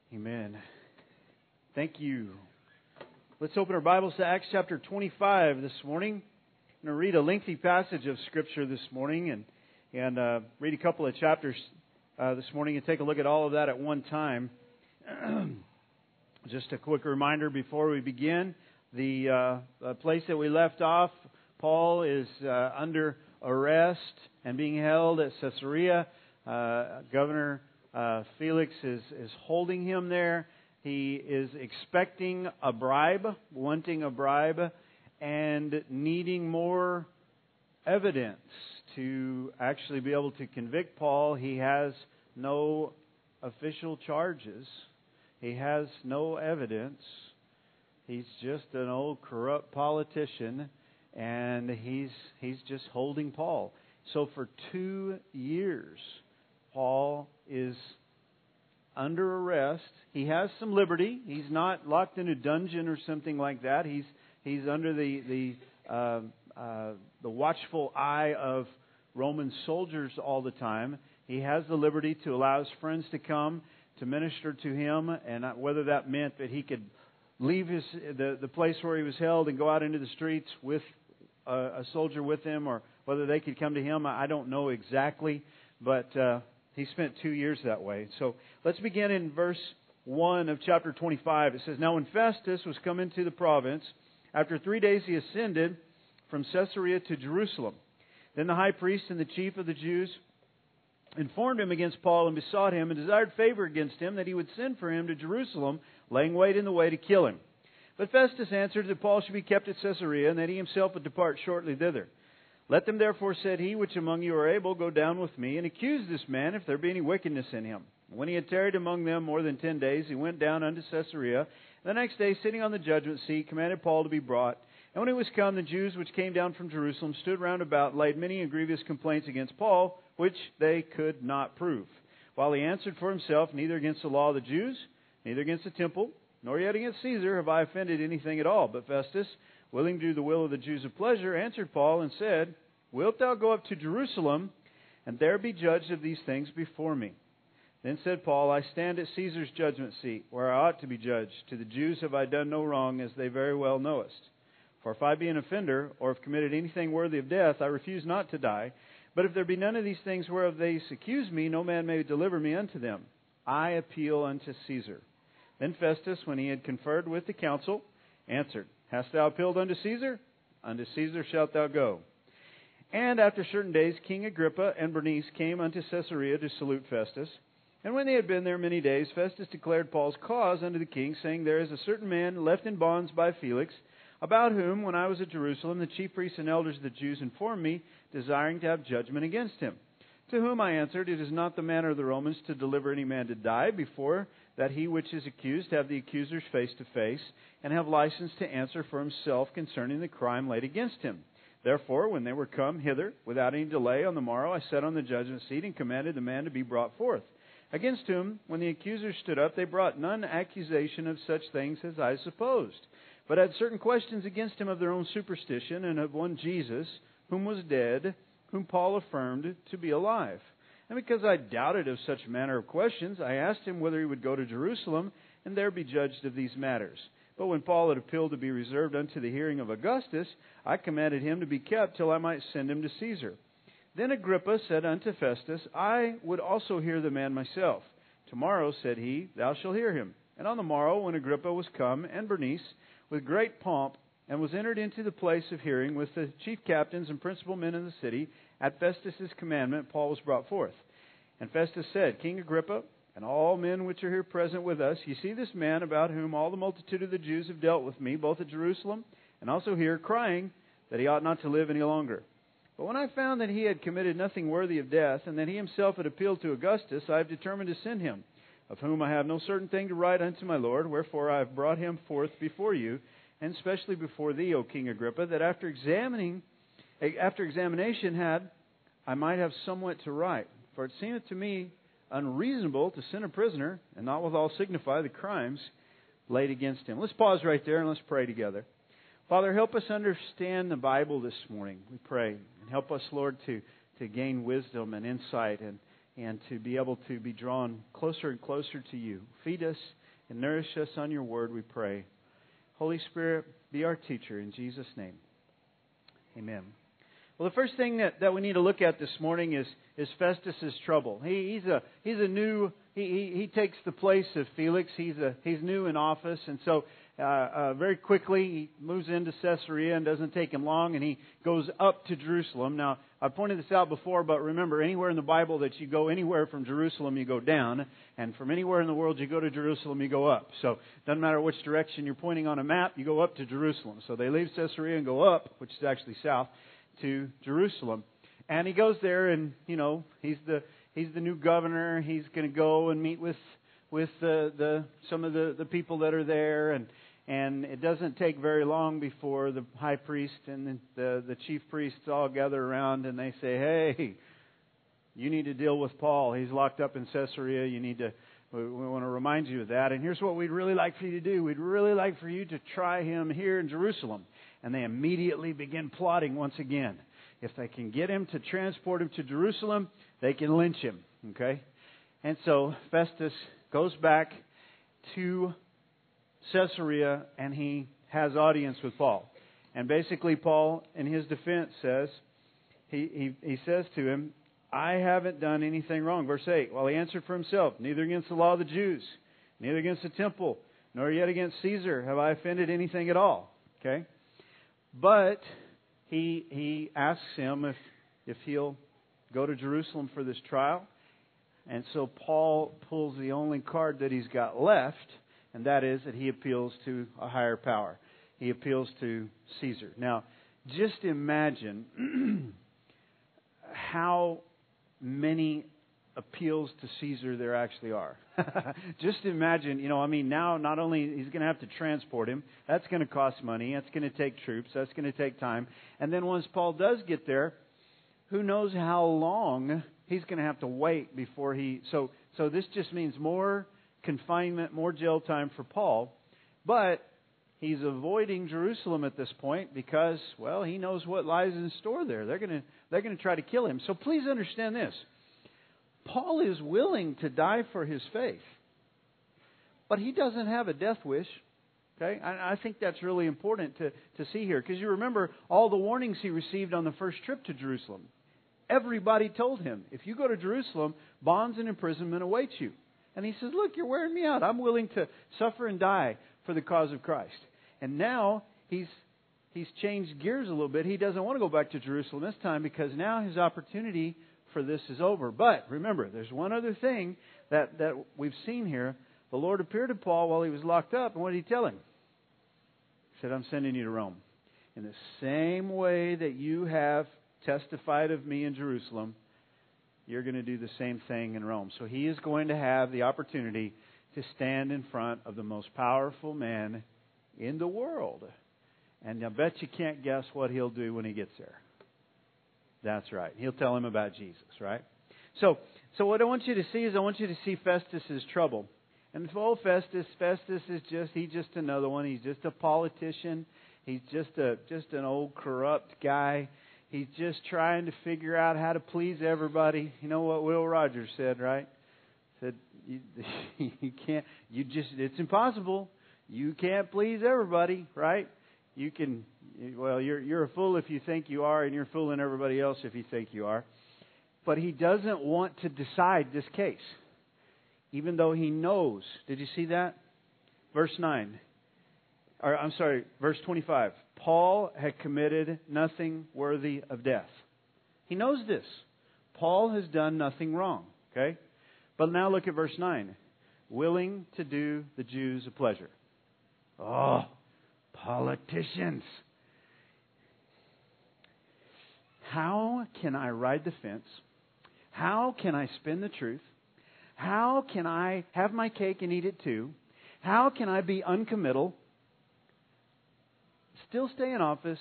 Amen. Thank you. Let's open our Bibles to Acts chapter 25 this morning. I'm going to read a lengthy passage of Scripture this morning and read a couple of chapters this morning and take a look at all of that at one time. Just a quick reminder before we begin, the place that we left off, Paul is under arrest and being held at Caesarea. Governor Felix is holding him there. He is expecting a bribe, wanting a bribe, and needing more evidence to actually be able to convict Paul. He has no official charges. He has no evidence. He's just an old corrupt politician, and he's just holding Paul. So for 2 years, Paul is under arrest. He has some liberty. He's not locked in a dungeon or something like that. He's under the watchful eye of Roman soldiers all the time. He has the liberty to allow his friends to come to minister to him, and whether that meant that he could leave the place where he was held and go out into the streets with a soldier with him, or whether they could come to him, I don't know exactly, but he spent 2 years that way. So let's begin in verse 1 of chapter 25. It says, "Now when Festus was come into the province, after 3 days he ascended from Caesarea to Jerusalem. Then the high priest and the chief of the Jews informed him against Paul and besought him and desired favor against him that he would send for him to Jerusalem, laying wait in the way to kill him. But Festus answered that Paul should be kept at Caesarea and that he himself would depart shortly thither. Let them therefore, said he, which among you are able, go down with me, and accuse this man, if there be any wickedness in him. When he had tarried among them more than 10 days, he went down unto Caesarea. The next day, sitting on the judgment seat, commanded Paul to be brought. And when he was come, the Jews which came down from Jerusalem stood round about, and laid many and grievous complaints against Paul, which they could not prove. While he answered for himself, neither against the law of the Jews, neither against the temple, nor yet against Caesar have I offended anything at all. But Festus, willing to do the will of the Jews of pleasure, answered Paul and said, Wilt thou go up to Jerusalem, and there be judged of these things before me? Then said Paul, I stand at Caesar's judgment seat, where I ought to be judged. To the Jews have I done no wrong, as they very well knowest. For if I be an offender, or have committed anything worthy of death, I refuse not to die. But if there be none of these things whereof they accuse me, no man may deliver me unto them. I appeal unto Caesar. Then Festus, when he had conferred with the council, answered, Hast thou appealed unto Caesar? Unto Caesar shalt thou go. And after certain days, King Agrippa and Bernice came unto Caesarea to salute Festus. And when they had been there many days, Festus declared Paul's cause unto the king, saying, There is a certain man left in bonds by Felix, about whom, when I was at Jerusalem, the chief priests and elders of the Jews informed me, desiring to have judgment against him. To whom I answered, It is not the manner of the Romans to deliver any man to die, before that he which is accused have the accusers face to face, and have license to answer for himself concerning the crime laid against him. Therefore, when they were come hither, without any delay, on the morrow I sat on the judgment seat, and commanded the man to be brought forth. Against whom, when the accusers stood up, they brought none accusation of such things as I supposed, but had certain questions against him of their own superstition, and of one Jesus, whom was dead, whom Paul affirmed to be alive. And because I doubted of such manner of questions, I asked him whether he would go to Jerusalem, and there be judged of these matters. But when Paul had appealed to be reserved unto the hearing of Augustus, I commanded him to be kept till I might send him to Caesar. Then Agrippa said unto Festus, I would also hear the man myself. Tomorrow, said he, thou shalt hear him. And on the morrow, when Agrippa was come, and Bernice, with great pomp, and was entered into the place of hearing with the chief captains and principal men in the city, at Festus' commandment, Paul was brought forth. And Festus said, King Agrippa, and all men which are here present with us, ye see this man about whom all the multitude of the Jews have dealt with me, both at Jerusalem and also here, crying that he ought not to live any longer. But when I found that he had committed nothing worthy of death, and that he himself had appealed to Augustus, I have determined to send him, of whom I have no certain thing to write unto my Lord, wherefore I have brought him forth before you, and especially before thee, O King Agrippa, that after examination I might have somewhat to write. For it seemeth to me unreasonable to send a prisoner, and not withal signify the crimes laid against him. Let's pause right there and let's pray together. Father, help us understand the Bible this morning, we pray. And help us, Lord, to gain wisdom and insight and to be able to be drawn closer and closer to you. Feed us and nourish us on your word, we pray. Holy Spirit, be our teacher in Jesus' name. Amen. Well, the first thing that we need to look at this morning is Festus's trouble. He takes the place of Felix. He's new in office, and so very quickly he moves into Caesarea, and doesn't take him long, and he goes up to Jerusalem. Now, I pointed this out before, but remember, anywhere in the Bible that you go anywhere from Jerusalem, you go down, and from anywhere in the world you go to Jerusalem, you go up. So it doesn't matter which direction you're pointing on a map, you go up to Jerusalem. So they leave Caesarea and go up, which is actually south, to Jerusalem. And he goes there, and he's the new governor. He's going to go and meet with some of the people that are there, and it doesn't take very long before the high priest and the chief priests all gather around, and they say, "Hey, you need to deal with Paul. He's locked up in Caesarea. We want to remind you of that. And here's what we'd really like for you to do. We'd really like for you to try him here in Jerusalem." And they immediately begin plotting once again. If they can get him to transport him to Jerusalem, they can lynch him. Okay? And so Festus goes back to Caesarea, and he has audience with Paul. And basically Paul, in his defense, says, he says to him, "I haven't done anything wrong." Verse 8, "While he answered for himself, neither against the law of the Jews, neither against the temple, nor yet against Caesar have I offended anything at all." Okay? But he asks him if he'll go to Jerusalem for this trial. And so Paul pulls the only card that he's got left, and that is that he appeals to a higher power. He appeals to Caesar. Now, just imagine how many appeals to Caesar there actually are. Just imagine, now not only he's going to have to transport him, that's going to cost money, that's going to take troops, that's going to take time. And then once Paul does get there, who knows how long he's going to have to wait before So this just means more confinement, more jail time for Paul. But he's avoiding Jerusalem at this point because, well, he knows what lies in store there. They're going to try to kill him. So please understand this. Paul is willing to die for his faith, but he doesn't have a death wish. Okay, I think that's really important to see here, because you remember all the warnings he received on the first trip to Jerusalem. Everybody told him, if you go to Jerusalem, bonds and imprisonment await you. And he says, "Look, you're wearing me out. I'm willing to suffer and die for the cause of Christ." And now he's changed gears a little bit. He doesn't want to go back to Jerusalem this time, because now his opportunity for this is over. But remember, there's one other thing that we've seen here. The Lord appeared to Paul while he was locked up, and what did he tell him? He said, "I'm sending you to Rome. In the same way that you have testified of me in Jerusalem, you're going to do the same thing in Rome." So he is going to have the opportunity to stand in front of the most powerful man in the world. And I bet you can't guess what he'll do when he gets there. That's right. He'll tell him about Jesus, right? So what I want you to see is I want you to see Festus's trouble. And Festus is just another one. He's just a politician. He's just an old corrupt guy. He's just trying to figure out how to please everybody. You know what Will Rogers said, right? Said you can't. It's impossible. You can't please everybody, right? You can. Well, you're a fool if you think you are, and you're fooling everybody else if you think you are. But he doesn't want to decide this case, even though he knows. Did you see that? Verse 25. Paul had committed nothing worthy of death. He knows this. Paul has done nothing wrong. Okay? But now look at verse 9. Willing to do the Jews a pleasure. Oh, politicians. How can I ride the fence? How can I spin the truth? How can I have my cake and eat it too? How can I be uncommittal, still stay in office,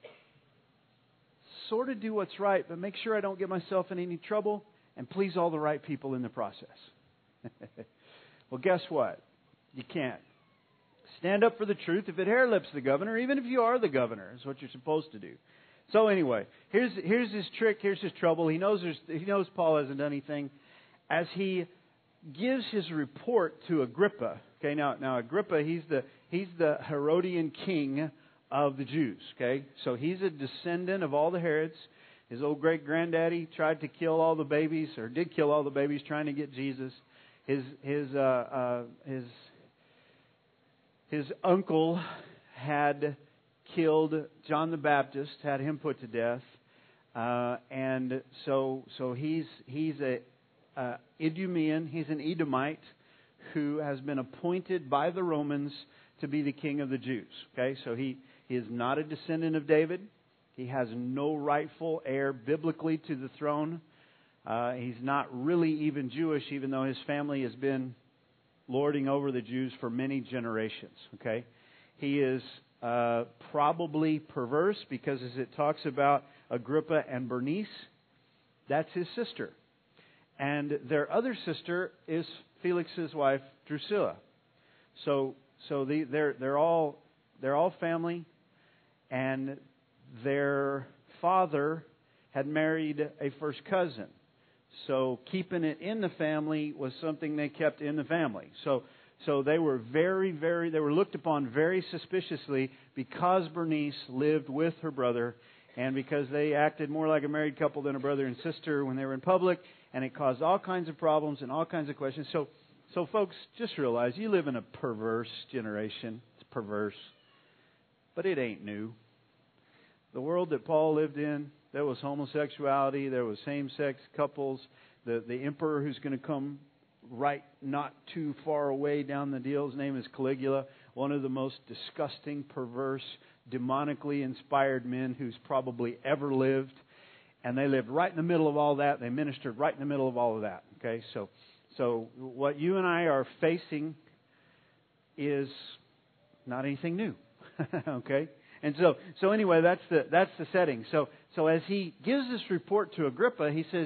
sort of do what's right, but make sure I don't get myself in any trouble, and please all the right people in the process? Well, guess what? You can't. Stand up for the truth if it hair lips the governor, even if you are the governor. Is what you're supposed to do. So anyway, here's his trick. Here's his trouble. He knows Paul hasn't done anything, as he gives his report to Agrippa. Okay, now Agrippa, he's the Herodian king of the Jews. Okay, so he's a descendant of all the Herods. His old great granddaddy tried to kill all the babies, or did kill all the babies, trying to get Jesus. His uncle had killed John the Baptist, had him put to death, and so he's a Idumean. He's an Edomite who has been appointed by the Romans to be the king of the Jews. Okay, so he is not a descendant of David. He has no rightful heir biblically to the throne. He's not really even Jewish, even though his family has been lording over the Jews for many generations. Okay, he is probably perverse because, as it talks about Agrippa and Bernice, that's his sister, and their other sister is Felix's wife Drusilla. So they're all family, and their father had married a first cousin. So keeping it in the family was something they kept in the family. So they were they were looked upon very suspiciously because Bernice lived with her brother, and because they acted more like a married couple than a brother and sister when they were in public, and it caused all kinds of problems and all kinds of questions. So folks, just realize you live in a perverse generation. It's perverse, but it ain't new. The world that Paul lived in, there was homosexuality, there was same-sex couples. The emperor who's going to come right not too far away down the deal, his name is Caligula, one of the most disgusting, perverse, demonically inspired men who's probably ever lived. And they lived right in the middle of all that. They ministered right in the middle of all of that. Okay, so what you and I are facing is not anything new. Okay? And so anyway, that's the setting. So as he gives this report to Agrippa, he says,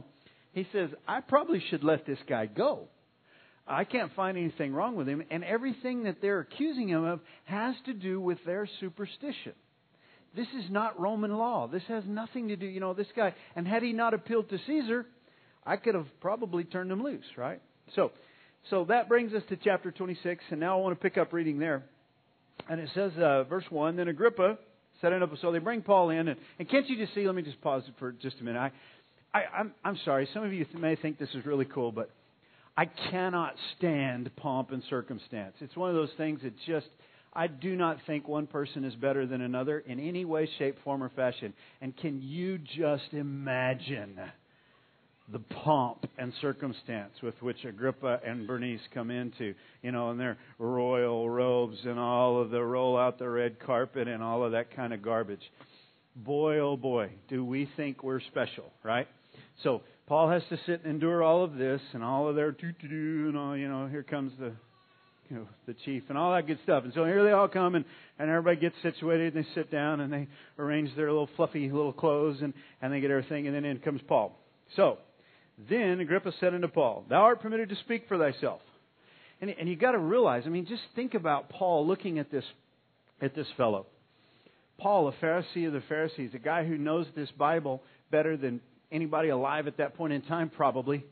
I probably should let this guy go. I can't find anything wrong with him, and everything that they're accusing him of has to do with their superstition. This is not Roman law. This has nothing to do, this guy. And had he not appealed to Caesar, I could have probably turned him loose, right? So that brings us to chapter 26, and now I want to pick up reading there. And it says, verse 1, then Agrippa set it up. So they bring Paul in. And can't you just see, let me just pause it for just a minute. I'm sorry, some of you may think this is really cool, but I cannot stand pomp and circumstance. It's one of those things that just, I do not think one person is better than another in any way, shape, form, or fashion. And can you just imagine the pomp and circumstance with which Agrippa and Bernice come into, in their royal robes and all of the roll out the red carpet and all of that kind of garbage. Boy, oh boy, do we think we're special, right? So Paul has to sit and endure all of this and all of their doo-doo-doo and all, here comes the chief and all that good stuff. And so here they all come and everybody gets situated and they sit down and they arrange their little fluffy little clothes and they get everything, and then in comes Paul. So then Agrippa said unto Paul, thou art permitted to speak for thyself. And you got to realize, just think about Paul looking at this fellow. Paul, a Pharisee of the Pharisees, a guy who knows this Bible better than anybody alive at that point in time, probably.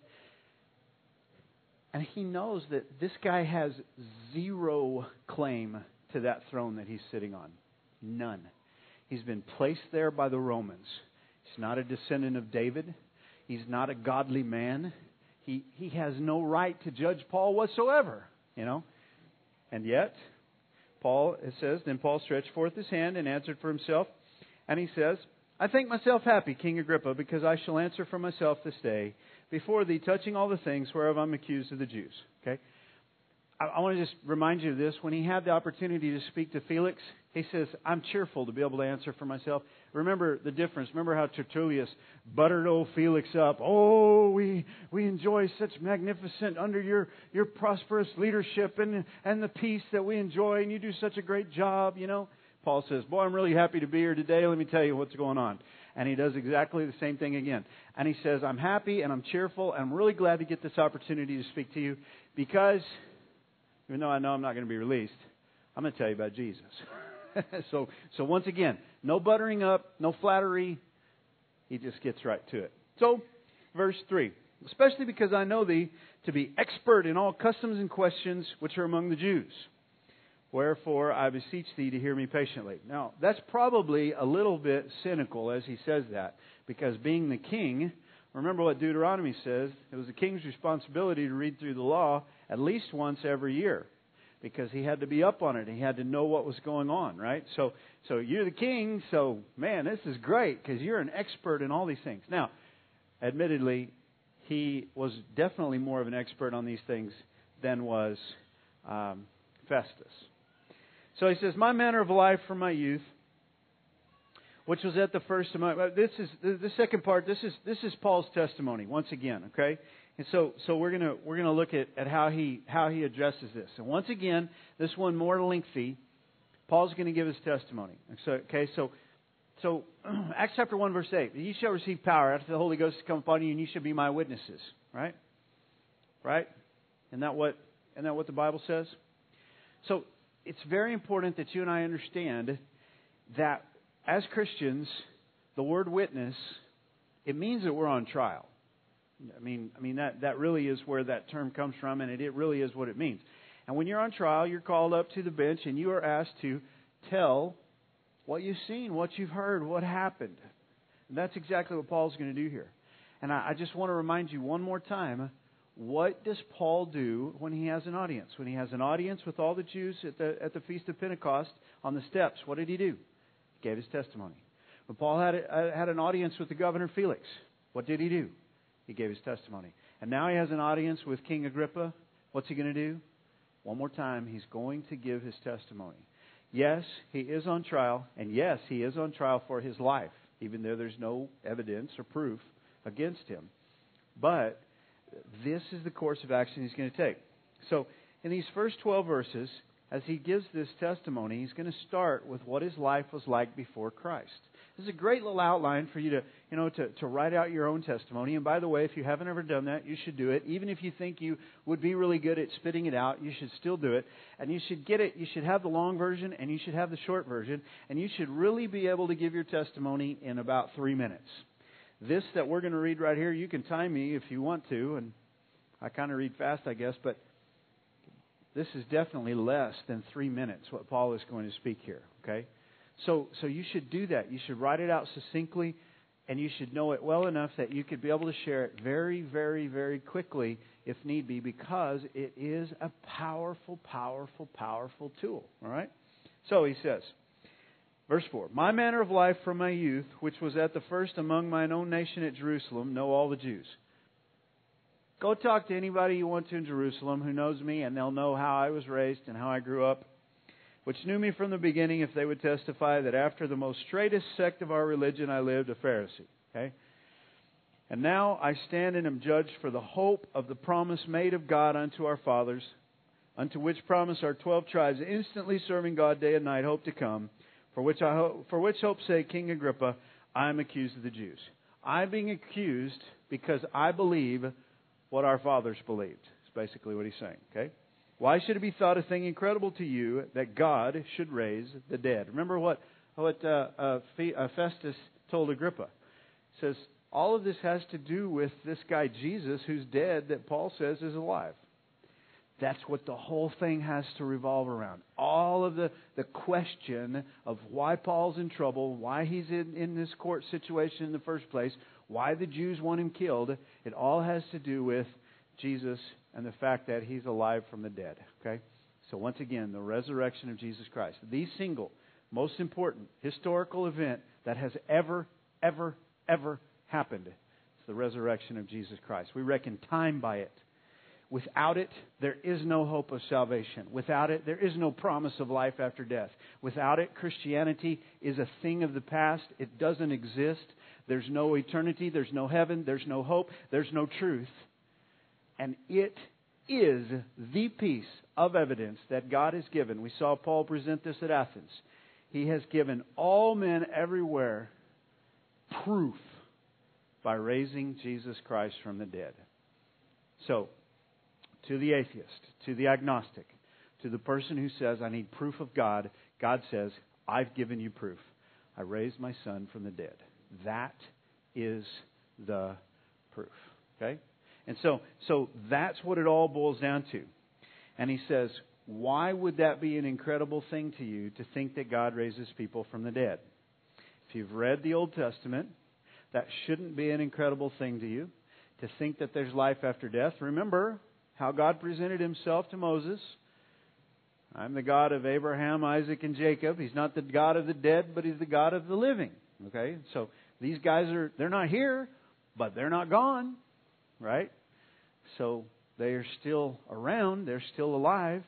And he knows that this guy has zero claim to that throne that he's sitting on. None. He's been placed there by the Romans. He's not a descendant of David. He's not a godly man. He has no right to judge Paul whatsoever, And yet, it says, then Paul stretched forth his hand and answered for himself. And he says, I think myself happy, King Agrippa, because I shall answer for myself this day before thee, touching all the things whereof I'm accused of the Jews. Okay? I want to just remind you of this. When he had the opportunity to speak to Felix, he says, I'm cheerful to be able to answer for myself. Remember the difference. Remember how Tertullius buttered old Felix up. Oh, we enjoy such magnificent under your prosperous leadership and the peace that we enjoy, and you do such a great job, Paul says, boy, I'm really happy to be here today. Let me tell you what's going on. And he does exactly the same thing again. And he says, I'm happy and I'm cheerful and I'm really glad to get this opportunity to speak to you because, even though I know I'm not going to be released, I'm going to tell you about Jesus. So once again, no buttering up, no flattery. He just gets right to it. So, verse 3. especially because I know thee to be expert in all customs and questions which are among the Jews. Wherefore I beseech thee to hear me patiently. Now, that's probably a little bit cynical as he says that, because being the king, remember what Deuteronomy says, it was the king's responsibility to read through the law at least once every year, because he had to be up on it. He had to know what was going on, right? So you're the king, so man, this is great because you're an expert in all these things. Now, admittedly, he was definitely more of an expert on these things than was Festus. So he says, my manner of life from my youth, which was at the first of my... This is the second part. This is Paul's testimony once again. Okay, and so we're gonna look at how he addresses this. And once again, this one more lengthy. Paul's going to give his testimony. So Acts chapter 1 verse 8. You shall receive power after the Holy Ghost has come upon you, and you shall be my witnesses. Right? Isn't that what the Bible says? So it's very important that you and I understand that as Christians, the word witness, it means that we're on trial. I mean that really is where that term comes from, and it really is what it means. And when you're on trial, you're called up to the bench and you are asked to tell what you've seen, what you've heard, what happened. And that's exactly what Paul's going to do here. And I just want to remind you one more time, what does Paul do when he has an audience? When he has an audience with all the Jews at the Feast of Pentecost on the steps, what did he do? He gave his testimony. When Paul had an audience with the governor Felix, what did he do? He gave his testimony. And now he has an audience with King Agrippa. What's he going to do? One more time, he's going to give his testimony. Yes, he is on trial, and yes, he is on trial for his life, even though there's no evidence or proof against him. But this is the course of action he's going to take. So, in these first 12 verses, as he gives this testimony, he's going to start with what his life was like before Christ. This is a great little outline for you to write out your own testimony. And by the way, if you haven't ever done that, you should do it. Even if you think you would be really good at spitting it out, you should still do it. And you should get it. You should have the long version and you should have the short version. And you should really be able to give your testimony in about 3 minutes. This that we're going to read right here, you can time me if you want to. And I kind of read fast, I guess. But this is definitely less than 3 minutes, what Paul is going to speak here. Okay? So you should do that. You should write it out succinctly, and you should know it well enough that you could be able to share it very, very, very quickly if need be, because it is a powerful, powerful, powerful tool. All right? So he says, verse 4, my manner of life from my youth, which was at the first among mine own nation at Jerusalem, know all the Jews. Go talk to anybody you want to in Jerusalem who knows me, and they'll know how I was raised and how I grew up, which knew me from the beginning, if they would testify that after the most straightest sect of our religion I lived, a Pharisee. Okay? And now I stand and am judged for the hope of the promise made of God unto our fathers, unto which promise our 12 tribes, instantly serving God day and night, hope to come, for which hope say, King Agrippa, I am accused of the Jews. I'm being accused because I believe what our fathers believed. That's basically what he's saying. Okay? Why should it be thought a thing incredible to you that God should raise the dead? Remember what Festus told Agrippa. He says, all of this has to do with this guy Jesus who's dead that Paul says is alive. That's what the whole thing has to revolve around. All of the question of why Paul's in trouble, why he's in this court situation in the first place, why the Jews want him killed, it all has to do with Jesus and the fact that He's alive from the dead. Okay? So once again, the resurrection of Jesus Christ. The single, most important historical event that has ever happened is the resurrection of Jesus Christ. We reckon time by it. Without it, there is no hope of salvation. Without it, there is no promise of life after death. Without it, Christianity is a thing of the past. It doesn't exist. There's no eternity. There's no heaven. There's no hope. There's no truth. And it is the piece of evidence that God has given. We saw Paul present this at Athens. He has given all men everywhere proof by raising Jesus Christ from the dead. So, to the atheist, to the agnostic, to the person who says, I need proof of God, God says, I've given you proof. I raised my son from the dead. That is the proof. Okay? And so that's what it all boils down to. And he says, why would that be an incredible thing to you to think that God raises people from the dead? If you've read the Old Testament, that shouldn't be an incredible thing to you to think that there's life after death. Remember how God presented Himself to Moses. I'm the God of Abraham, Isaac, and Jacob. He's not the God of the dead, but He's the God of the living. Okay? So these guys they're not here, but they're not gone. Right? So they are still around. They're still alive.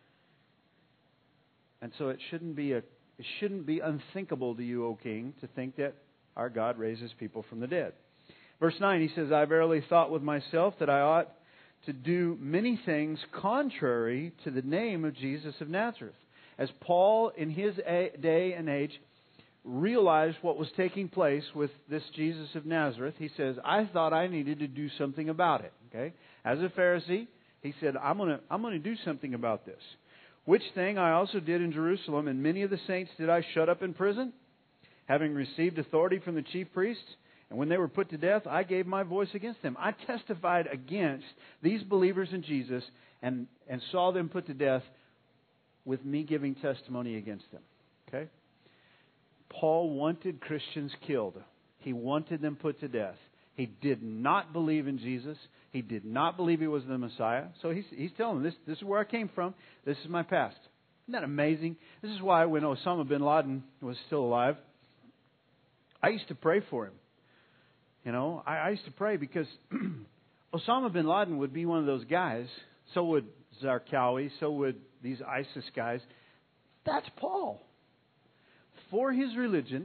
And so it shouldn't be unthinkable to you, O King, to think that our God raises people from the dead. Verse 9, he says, I verily thought with myself that I ought to do many things contrary to the name of Jesus of Nazareth. As Paul, in his day and age, realized what was taking place with this Jesus of Nazareth, he says, I thought I needed to do something about it. Okay? As a Pharisee, he said, I'm going to do something about this. Which thing I also did in Jerusalem, and many of the saints did I shut up in prison, having received authority from the chief priests. And when they were put to death, I gave my voice against them. I testified against these believers in Jesus and saw them put to death with me giving testimony against them. Okay? Paul wanted Christians killed. He wanted them put to death. He did not believe in Jesus. He did not believe He was the Messiah. So he's telling them, this is where I came from. This is my past. Isn't that amazing? This is why when Osama bin Laden was still alive, I used to pray for him. You know, I used to pray because Osama bin Laden would be one of those guys. So would Zarqawi. So would these ISIS guys. That's Paul. For his religion,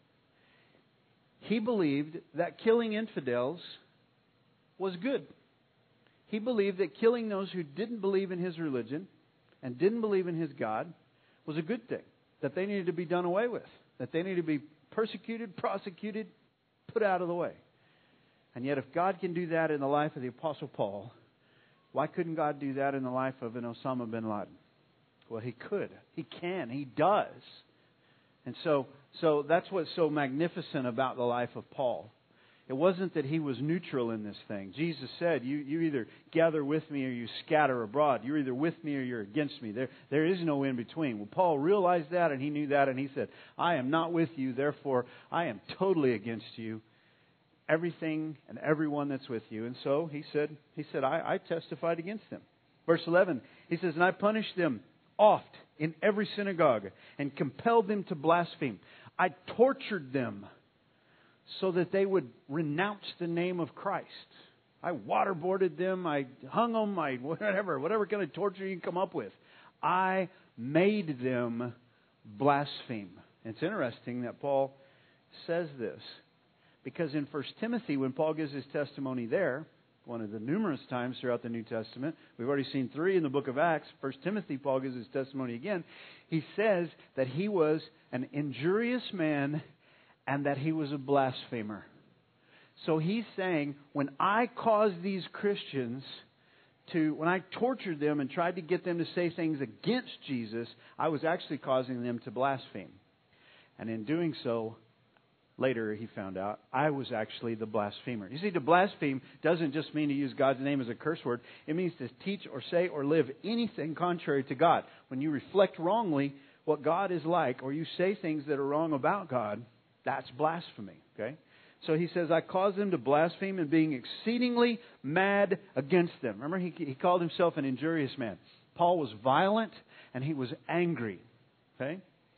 he believed that killing infidels was good. He believed that killing those who didn't believe in his religion and didn't believe in his God was a good thing. That they needed to be done away with. That they needed to be persecuted, prosecuted, put out of the way. And yet if God can do that in the life of the Apostle Paul, why couldn't God do that in the life of an Osama bin Laden? Well, He could. He can. He does. And so that's what's so magnificent about the life of Paul. It wasn't that he was neutral in this thing. Jesus said, you either gather with me or you scatter abroad. You're either with me or you're against me. There is no in between. Well, Paul realized that and he knew that and he said, I am not with you, therefore I am totally against you. Everything and everyone that's with you. And so he said, I testified against them. Verse 11, he says, and I punished them oft in every synagogue and compelled them to blaspheme. I tortured them so that they would renounce the name of Christ. I waterboarded them. I hung them. Whatever kind of torture you can come up with. I made them blaspheme. It's interesting that Paul says this because in 1 Timothy, when Paul gives his testimony there, one of the numerous times throughout the New Testament, we've already seen 3 in the book of Acts. 1 Timothy, Paul gives his testimony again. He says that he was an injurious man and that he was a blasphemer. So he's saying, when I caused these Christians when I tortured them and tried to get them to say things against Jesus, I was actually causing them to blaspheme. And in doing so, later he found out, I was actually the blasphemer. You see, to blaspheme doesn't just mean to use God's name as a curse word. It means to teach or say or live anything contrary to God. When you reflect wrongly what God is like, or you say things that are wrong about God, that's blasphemy. Okay? So he says, I caused them to blaspheme and being exceedingly mad against them. Remember, he called himself an injurious man. Paul was violent and he was angry. Okay?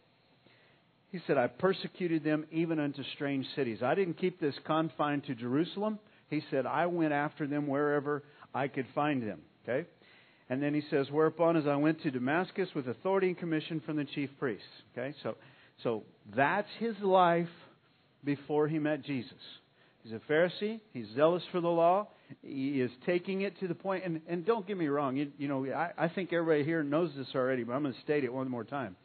He said, I persecuted them even unto strange cities. I didn't keep this confined to Jerusalem. He said, I went after them wherever I could find them. Okay? And then he says, whereupon as I went to Damascus with authority and commission from the chief priests. Okay? So that's his life before he met Jesus. He's a Pharisee. He's zealous for the law. He is taking it to the point. And don't get me wrong. I think everybody here knows this already, but I'm going to state it one more time.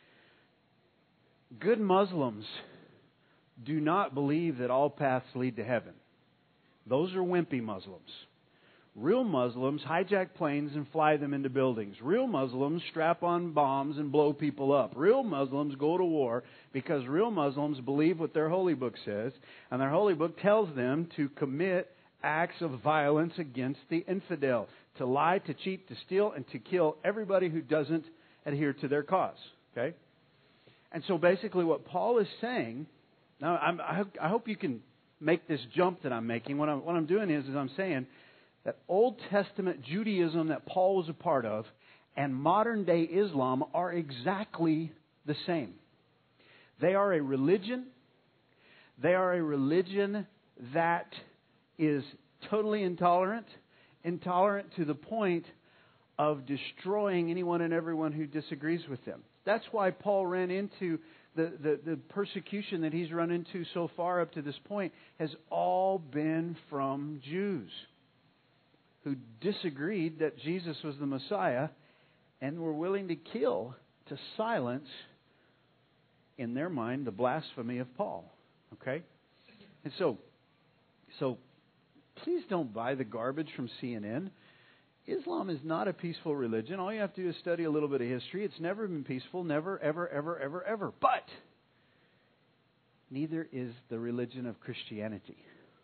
Good Muslims do not believe that all paths lead to heaven. Those are wimpy Muslims. Real Muslims hijack planes and fly them into buildings. Real Muslims strap on bombs and blow people up. Real Muslims go to war because real Muslims believe what their holy book says, and their holy book tells them to commit acts of violence against the infidel. To lie, to cheat, to steal, and to kill everybody who doesn't adhere to their cause. Okay? And so basically what Paul is saying, now I hope you can make this jump that I'm making. What I'm doing is I'm saying that Old Testament Judaism that Paul was a part of and modern day Islam are exactly the same. They are a religion. They are a religion that is totally intolerant to the point of destroying anyone and everyone who disagrees with them. That's why Paul ran into the persecution that he's run into so far up to this point has all been from Jews who disagreed that Jesus was the Messiah and were willing to kill to silence, in their mind, the blasphemy of Paul. Okay? And so please don't buy the garbage from CNN. Islam is not a peaceful religion. All you have to do is study a little bit of history. It's never been peaceful. Never, ever, ever, ever, ever. But neither is the religion of Christianity.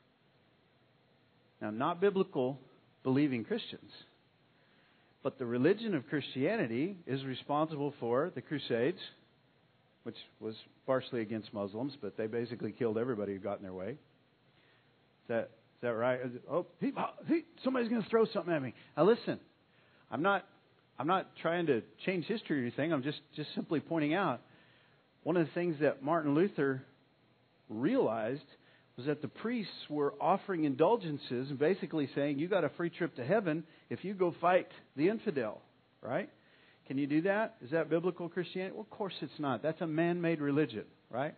Now, not biblical believing Christians. But the religion of Christianity is responsible for the Crusades, which was partially against Muslims, but they basically killed everybody who got in their way. Is that right? Oh, somebody's going to throw something at me. Now listen, I'm not trying to change history or anything. I'm just simply pointing out one of the things that Martin Luther realized was that the priests were offering indulgences and basically saying, you got a free trip to heaven if you go fight the infidel, right? Can you do that? Is that biblical Christianity? Well, of course it's not. That's a man-made religion, right?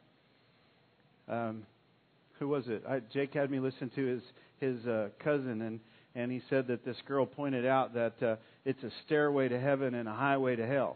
Who was it? Jake had me listen to his cousin, and he said that this girl pointed out that it's a stairway to heaven and a highway to hell.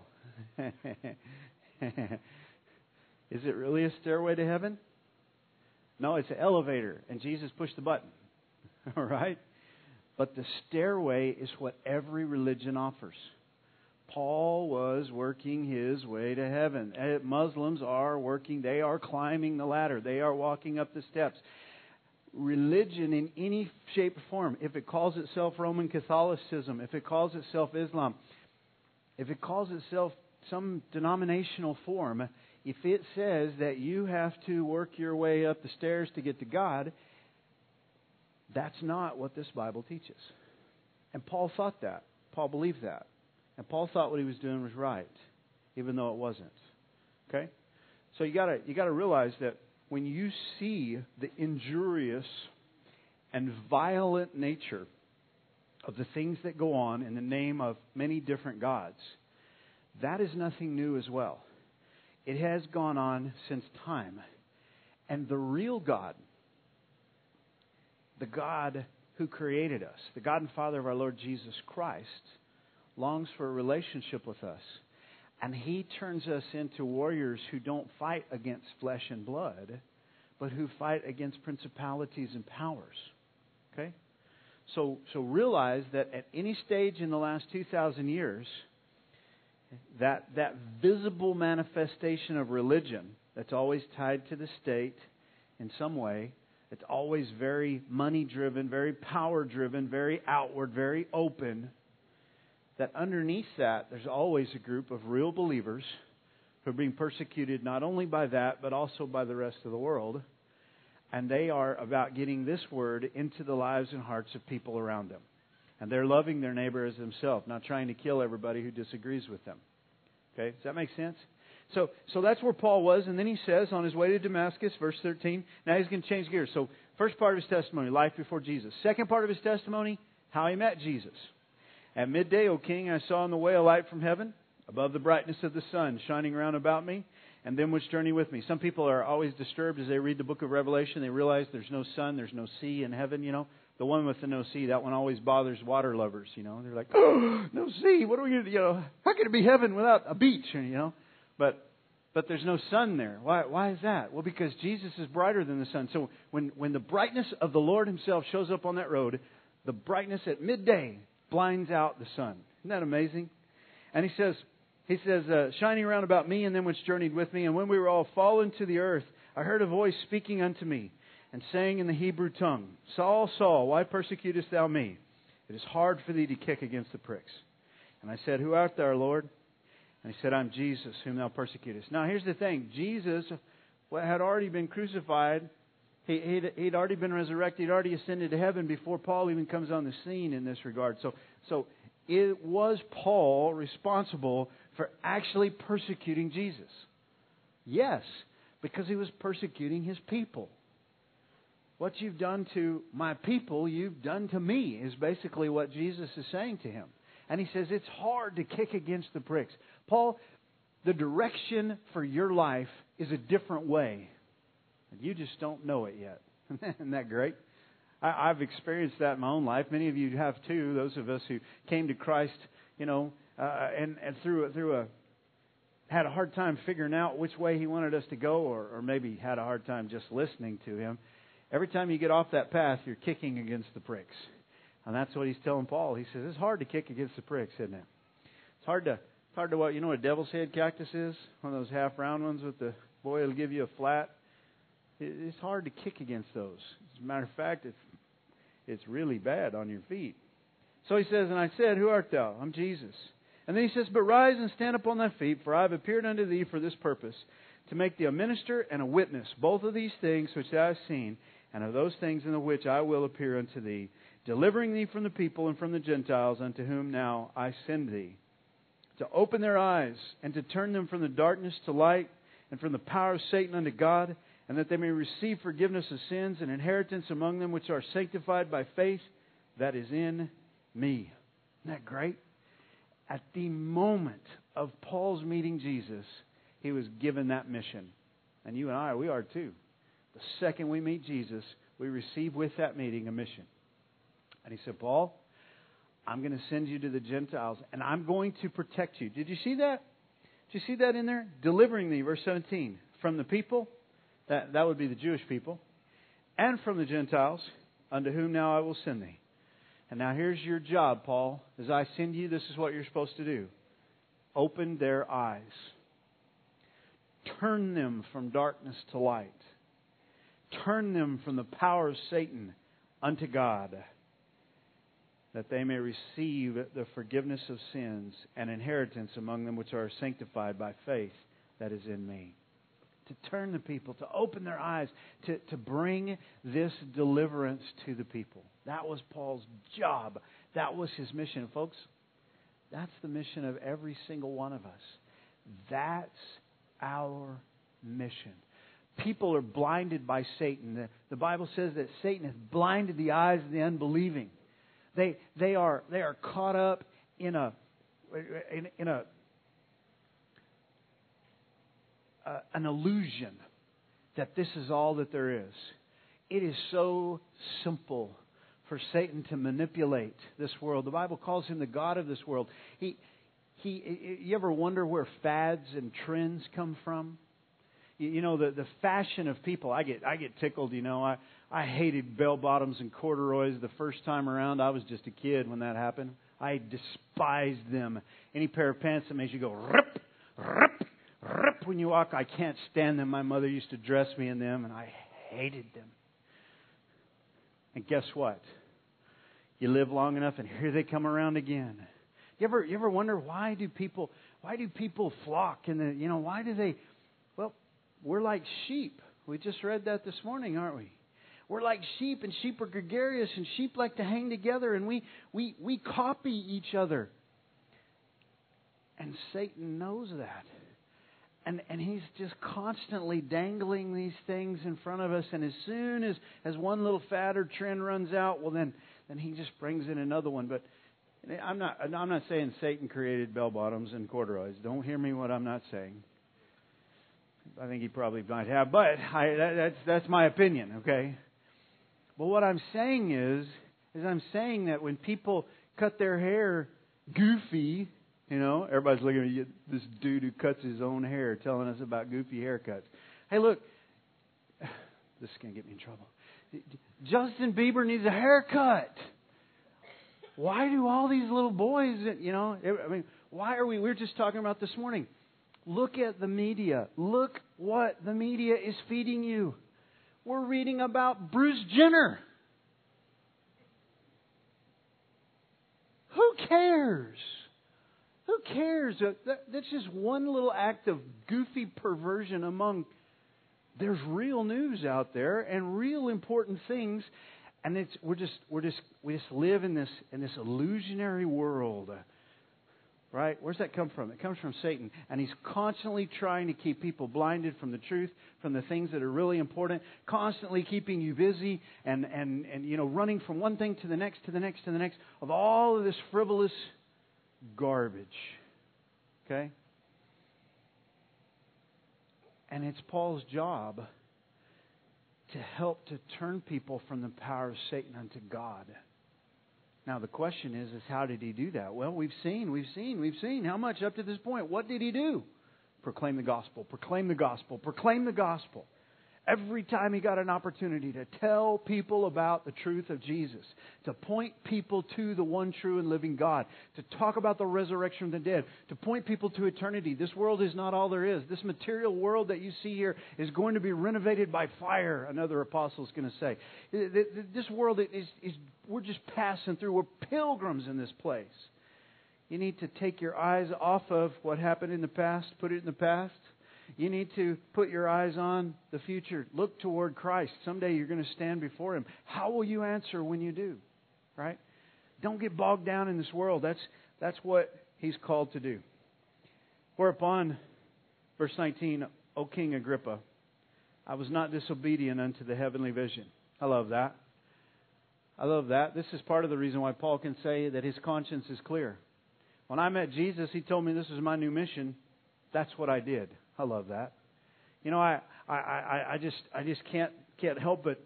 Is it really a stairway to heaven? No, it's an elevator, and Jesus pushed the button. All right? But the stairway is what every religion offers. Paul was working his way to heaven. Muslims are working, they are climbing the ladder. They are walking up the steps. Religion in any shape or form, if it calls itself Roman Catholicism, if it calls itself Islam, if it calls itself some denominational form, if it says that you have to work your way up the stairs to get to God, that's not what this Bible teaches. And Paul thought that. Paul believed that. And Paul thought what he was doing was right, even though it wasn't. Okay? So you gotta realize that when you see the injurious and violent nature of the things that go on in the name of many different gods, that is nothing new as well. It has gone on since time. And the real God, the God who created us, the God and Father of our Lord Jesus Christ, longs for a relationship with us. And He turns us into warriors who don't fight against flesh and blood, but who fight against principalities and powers. Okay? So realize that at any stage in the last 2,000 years, that visible manifestation of religion that's always tied to the state in some way, it's always very money-driven, very power-driven, very outward, very open, that underneath that, there's always a group of real believers who are being persecuted not only by that, but also by the rest of the world. And they are about getting this word into the lives and hearts of people around them. And they're loving their neighbor as themselves, not trying to kill everybody who disagrees with them. Okay, does that make sense? So that's where Paul was. And then he says, on his way to Damascus, verse 13, now he's going to change gears. So first part of his testimony, life before Jesus. Second part of his testimony, how he met Jesus. At midday, O king, I saw on the way a light from heaven, above the brightness of the sun, shining round about me, and them which journey with me. Some people are always disturbed as they read the book of Revelation. They realize there's no sun, there's no sea in heaven, you know. The one with the no sea, that one always bothers water lovers, you know. They're like, oh, no sea, what are we going to do? You know, how can it be heaven without a beach, you know? But there's no sun there. Why is that? Well, because Jesus is brighter than the sun. So when the brightness of the Lord Himself shows up on that road, the brightness at midday blinds out the sun. Isn't that amazing? And he says, shining round about me and them which journeyed with me, and when we were all fallen to the earth, I heard a voice speaking unto me. and saying in the Hebrew tongue, Saul, Saul, why persecutest thou me? It is hard for thee to kick against the pricks. And I said, Who art thou, Lord? And he said, I'm Jesus, whom thou persecutest. Now here's the thing. Jesus had already been crucified. He'd already been resurrected. He'd already ascended to heaven before Paul even comes on the scene in this regard. So it was Paul responsible for actually persecuting Jesus. Yes, because he was persecuting his people. What you've done to my people, you've done to me, is basically what Jesus is saying to him. And he says it's hard to kick against the pricks. Paul, the direction for your life is a different way. And you just don't know it yet. Isn't that great? I've experienced that in my own life. Many of you have too. Those of us who came to Christ, and had a hard time figuring out which way He wanted us to go, or maybe had a hard time just listening to Him. Every time you get off that path, you're kicking against the pricks. And that's what he's telling Paul. He says, it's hard to kick against the pricks, isn't it? It's hard to what, you know what a devil's head cactus is? One of those half round ones with the boy will give you a flat. It's hard to kick against those. As a matter of fact, it's really bad on your feet. So he says, and I said, Who art thou? I'm Jesus. And then he says, But rise and stand up on thy feet, for I have appeared unto thee for this purpose, to make thee a minister and a witness, both of these things which thou hast seen, and of those things in the which I will appear unto thee, delivering thee from the people and from the Gentiles, unto whom now I send thee, to open their eyes, and to turn them from the darkness to light, and from the power of Satan unto God, and that they may receive forgiveness of sins and inheritance among them which are sanctified by faith that is in me. Isn't that great? At the moment of Paul's meeting Jesus, he was given that mission. And you and I, we are too. The second we meet Jesus, we receive with that meeting a mission. And he said, Paul, I'm going to send you to the Gentiles, and I'm going to protect you. Did you see that? Did you see that in there? Delivering thee, verse 17, from the people, that would be the Jewish people, and from the Gentiles, unto whom now I will send thee. And now here's your job, Paul. As I send you, this is what you're supposed to do. Open their eyes. Turn them from darkness to light. Turn them from the power of Satan unto God, that they may receive the forgiveness of sins and inheritance among them which are sanctified by faith that is in me. To turn the people, to open their eyes, to bring this deliverance to the people. That was Paul's job. That was his mission. Folks, that's the mission of every single one of us. That's our mission. People are blinded by Satan. The Bible says that Satan has blinded the eyes of the unbelieving. They are caught up in an illusion that this is all that there is. It is so simple for Satan to manipulate this world. The Bible calls him the god of this world. You ever wonder where fads and trends come from? You know, the fashion of people. I get tickled, I hated bell bottoms and corduroys the first time around. I was just a kid when that happened. I despised them. Any pair of pants that makes you go rip, rip, rip when you walk, I can't stand them. My mother used to dress me in them, and I hated them. And guess what? You live long enough, and here they come around again. You ever wonder why do people flock? And why do they? Well, we're like sheep. We just read that this morning, aren't we? We're like sheep, and sheep are gregarious, and sheep like to hang together, and we copy each other. And Satan knows that. And he's just constantly dangling these things in front of us, and as soon as one little fad or trend runs out, well then he just brings in another one. But I'm not saying Satan created bell bottoms and corduroys. Don't hear me what I'm not saying. I think he probably might have, but that's my opinion, okay? But what I'm saying is I'm saying that when people cut their hair goofy, everybody's looking at this dude who cuts his own hair telling us about goofy haircuts. Hey, look, this is going to get me in trouble. Justin Bieber needs a haircut. Why do all these little boys, why are we were just talking about this morning. Look at the media. Look what the media is feeding you. we're reading about Bruce Jenner. Who cares? Who cares? That's just one little act of goofy perversion among... There's real news out there and real important things, and we just live in this illusionary world. Right? Where's that come from? It comes from Satan. And he's constantly trying to keep people blinded from the truth, from the things that are really important, constantly keeping you busy and running from one thing to the next, to the next, to the next, of all of this frivolous garbage. Okay? And it's Paul's job to help to turn people from the power of Satan unto God. Now, the question is how did he do that? Well, we've seen. How much up to this point? What did he do? Proclaim the gospel, proclaim the gospel, proclaim the gospel. Every time he got an opportunity to tell people about the truth of Jesus, to point people to the one true and living God, to talk about the resurrection of the dead, to point people to eternity. This world is not all there is. This material world that you see here is going to be renovated by fire, another apostle is going to say. This world is we're just passing through. We're pilgrims in this place. You need to take your eyes off of what happened in the past, put it in the past. You need to put your eyes on the future. Look toward Christ. Someday you're going to stand before Him. How will you answer when you do? Right? Don't get bogged down in this world. That's what He's called to do. Whereupon, verse 19, O King Agrippa, I was not disobedient unto the heavenly vision. I love that. I love that. This is part of the reason why Paul can say that his conscience is clear. When I met Jesus, He told me this is my new mission. That's what I did. I love that. You know, I just can't help but.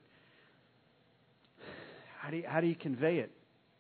How do you convey it?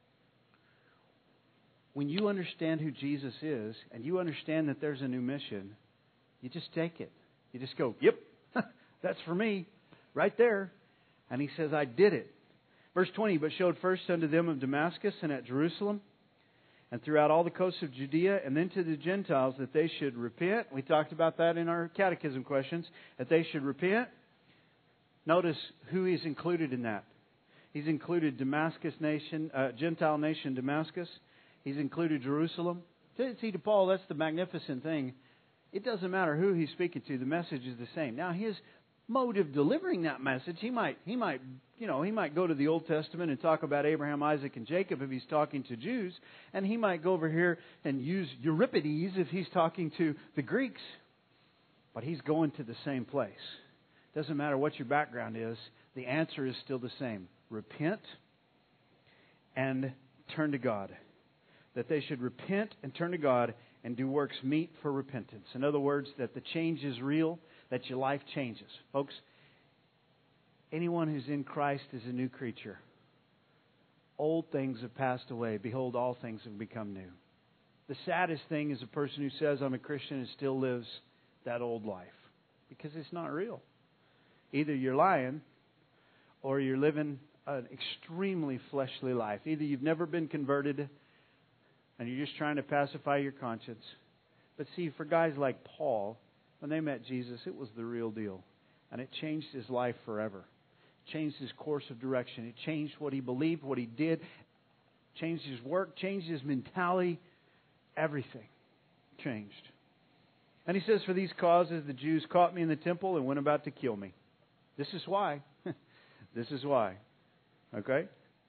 When you understand who Jesus is and you understand that there's a new mission, you just take it. You just go, yep, that's for me, right there. And he says, I did it. Verse 20, but showed first unto them of Damascus and at Jerusalem, and throughout all the coasts of Judea, and then to the Gentiles, that they should repent. We talked about that in our catechism questions, that they should repent. Notice who He's included in that. He's included Damascus nation, Gentile nation Damascus. He's included Jerusalem. See, to Paul, that's the magnificent thing. It doesn't matter who he's speaking to. The message is the same. Now, his mode of delivering that message, he might go to the Old Testament and talk about Abraham, Isaac, and Jacob if he's talking to Jews, and he might go over here and use Euripides if he's talking to the Greeks. But he's going to the same place. Doesn't matter what your background is, the answer is still the same. Repent and turn to God. That they should repent and turn to God and do works meet for repentance. In other words, that the change is real, that your life changes. Folks, anyone who's in Christ is a new creature. Old things have passed away. Behold, all things have become new. The saddest thing is a person who says, I'm a Christian and still lives that old life. Because it's not real. Either you're lying or you're living an extremely fleshly life. Either you've never been converted and you're just trying to pacify your conscience. But see, for guys like Paul, when they met Jesus, it was the real deal. And it changed his life forever. It changed his course of direction. It changed what he believed, what he did. Changed his work, changed his mentality. Everything changed. And he says, for these causes the Jews caught me in the temple and went about to kill me. This is why. This is why. Okay?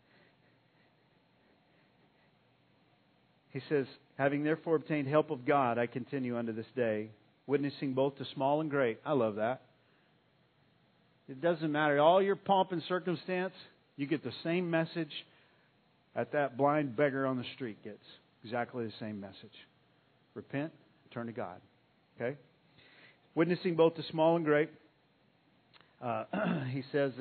He says, having therefore obtained help of God, I continue unto this day, witnessing both to small and great. I love that. It doesn't matter. All your pomp and circumstance, you get the same message that that blind beggar on the street gets. Exactly the same message. Repent, turn to God. Okay? Witnessing both to small and great. He says,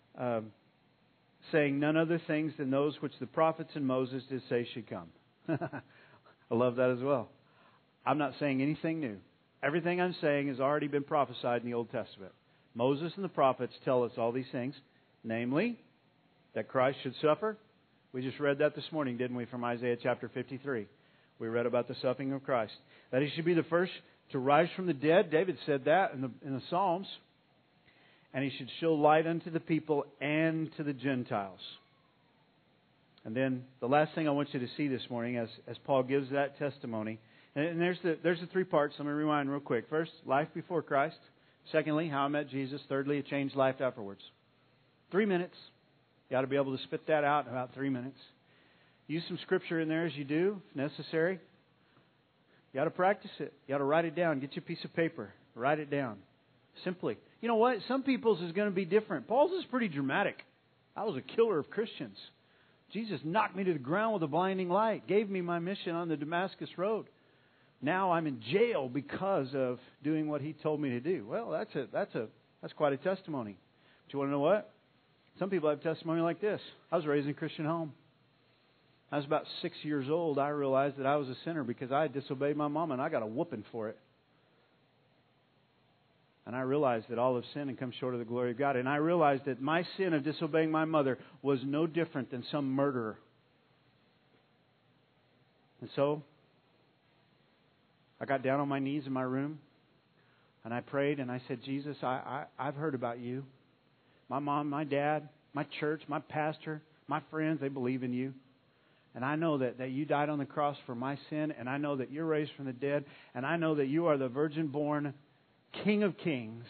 saying none other things than those which the prophets and Moses did say should come. I love that as well. I'm not saying anything new. Everything I'm saying has already been prophesied in the Old Testament. Moses and the prophets tell us all these things. Namely, that Christ should suffer. We just read that this morning, didn't we, from Isaiah chapter 53. We read about the suffering of Christ. That He should be the first to rise from the dead. David said that in the Psalms. and he should show light unto the people and to the Gentiles. And then the last thing I want you to see this morning as Paul gives that testimony, and there's the three parts. Let me rewind real quick. First, life before Christ. Secondly, how I met Jesus. Thirdly, a changed life afterwards. 3 minutes. You ought to be able to spit that out in about 3 minutes. Use some scripture in there as you do, if necessary. You ought to practice it. You ought to write it down. Get you a piece of paper. Write it down. Simply. You know what? Some people's is going to be different. Paul's is pretty dramatic. I was a killer of Christians. Jesus knocked me to the ground with a blinding light. Gave me my mission on the Damascus Road. Now I'm in jail because of doing what he told me to do. Well, that's quite a testimony. But you want to know what? Some people have testimony like this. I was raised in a Christian home. I was about 6 years old. I realized that I was a sinner because I had disobeyed my mom, and I got a whooping for it. And I realized that all have sinned and come short of the glory of God. And I realized that my sin of disobeying my mother was no different than some murderer. And so I got down on my knees in my room, and I prayed, and I said, Jesus, I've heard about you. My mom, my dad, my church, my pastor, my friends, they believe in you. And I know that you died on the cross for my sin, and I know that you're raised from the dead, and I know that you are the virgin-born King of Kings.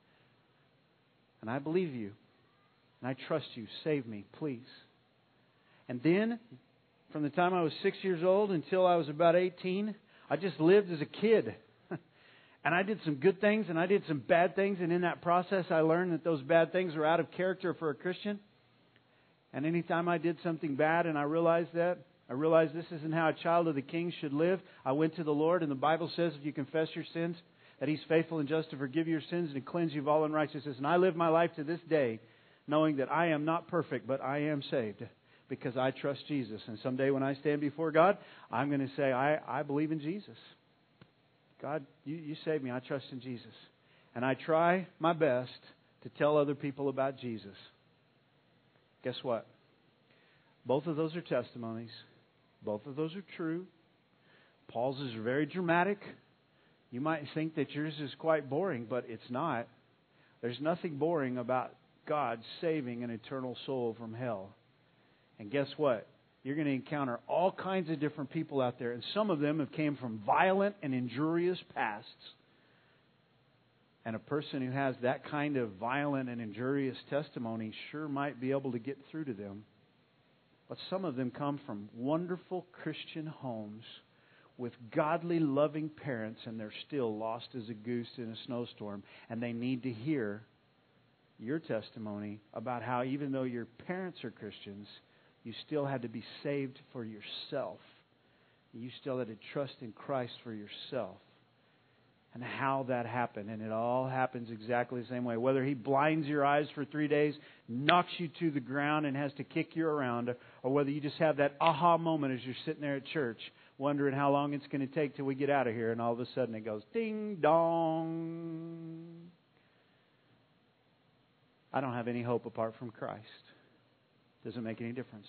And I believe you, and I trust you. Save me, please. And then, from the time I was 6 years old until I was about 18, I just lived as a kid. And I did some good things, and I did some bad things, and in that process I learned that those bad things were out of character for a Christian. And anytime I did something bad and I realized this isn't how a child of the King should live, I went to the Lord, and the Bible says if you confess your sins, that He's faithful and just to forgive your sins and to cleanse you of all unrighteousness. And I live my life to this day knowing that I am not perfect, but I am saved because I trust Jesus. And someday when I stand before God, I'm going to say, I believe in Jesus. God, you saved me. I trust in Jesus. And I try my best to tell other people about Jesus. Guess what? Both of those are testimonies. Both of those are true. Paul's is very dramatic. You might think that yours is quite boring, but it's not. There's nothing boring about God saving an eternal soul from hell. And guess what? You're going to encounter all kinds of different people out there, and some of them have came from violent and injurious pasts. And a person who has that kind of violent and injurious testimony sure might be able to get through to them. But some of them come from wonderful Christian homes with godly, loving parents, and they're still lost as a goose in a snowstorm. And they need to hear your testimony about how even though your parents are Christians, you still had to be saved for yourself. You still had to trust in Christ for yourself. And how that happened. And it all happens exactly the same way. Whether He blinds your eyes for 3 days, knocks you to the ground and has to kick you around, or whether you just have that aha moment as you're sitting there at church, wondering how long it's going to take till we get out of here, and all of a sudden it goes ding dong. I don't have any hope apart from Christ. Doesn't make any difference.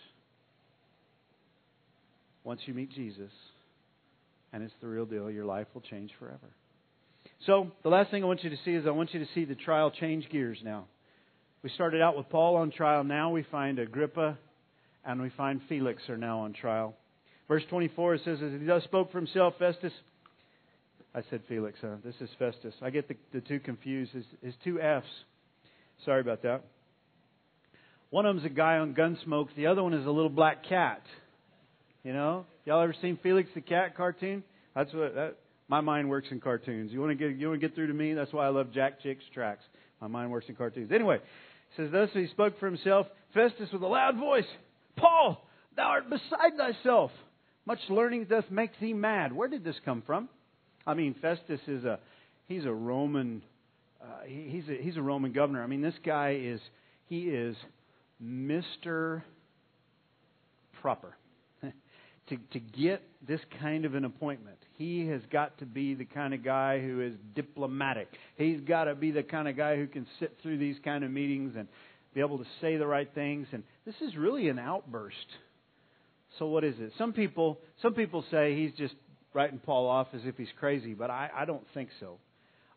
Once you meet Jesus, and it's the real deal, your life will change forever. So, the last thing I want you to see is I want you to see the trial change gears now. We started out with Paul on trial. Now we find Agrippa and we find Felix are now on trial. Verse 24, it says, as he thus spoke for himself, Festus... I said Felix, huh? This is Festus. I get the two confused. His two F's. Sorry about that. One of them's a guy on Gunsmoke. The other one is a little black cat. You know? Y'all ever seen Felix the Cat cartoon? That's what... My mind works in cartoons. You want to get through to me? That's why I love Jack Chick's tracks. My mind works in cartoons. Anyway, it says, thus he spoke for himself, Festus with a loud voice, Paul, thou art beside thyself. Much learning doth make thee mad. Where did this come from? I mean, Festus is he's a Roman he's a Roman governor. I mean, this guy is Mr. Proper. To get this kind of an appointment, he has got to be the kind of guy who is diplomatic. He's got to be the kind of guy who can sit through these kind of meetings and be able to say the right things. And this is really an outburst. So what is it? Some people say he's just writing Paul off as if he's crazy, but I don't think so.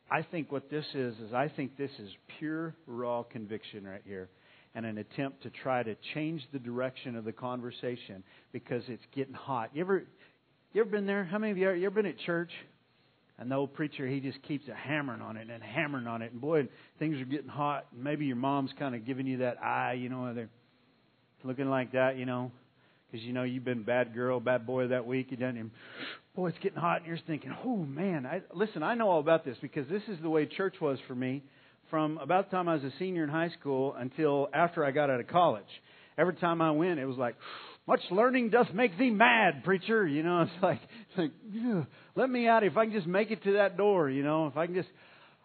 I think what this is I think this is pure, raw conviction right here, and an attempt to try to change the direction of the conversation because it's getting hot. You ever been there? How many of you ever been at church? And the old preacher, he just keeps hammering on it and hammering on it. And boy, things are getting hot. And maybe your mom's kind of giving you that eye, they're looking like that, because you've been bad girl, bad boy that week. You done, and boy, it's getting hot, and you're thinking, oh man, I know all about this because this is the way church was for me from about the time I was a senior in high school until after I got out of college. Every time I went, it was like, much learning doth make thee mad, preacher. It's like let me out if I can just make it to that door. If I can just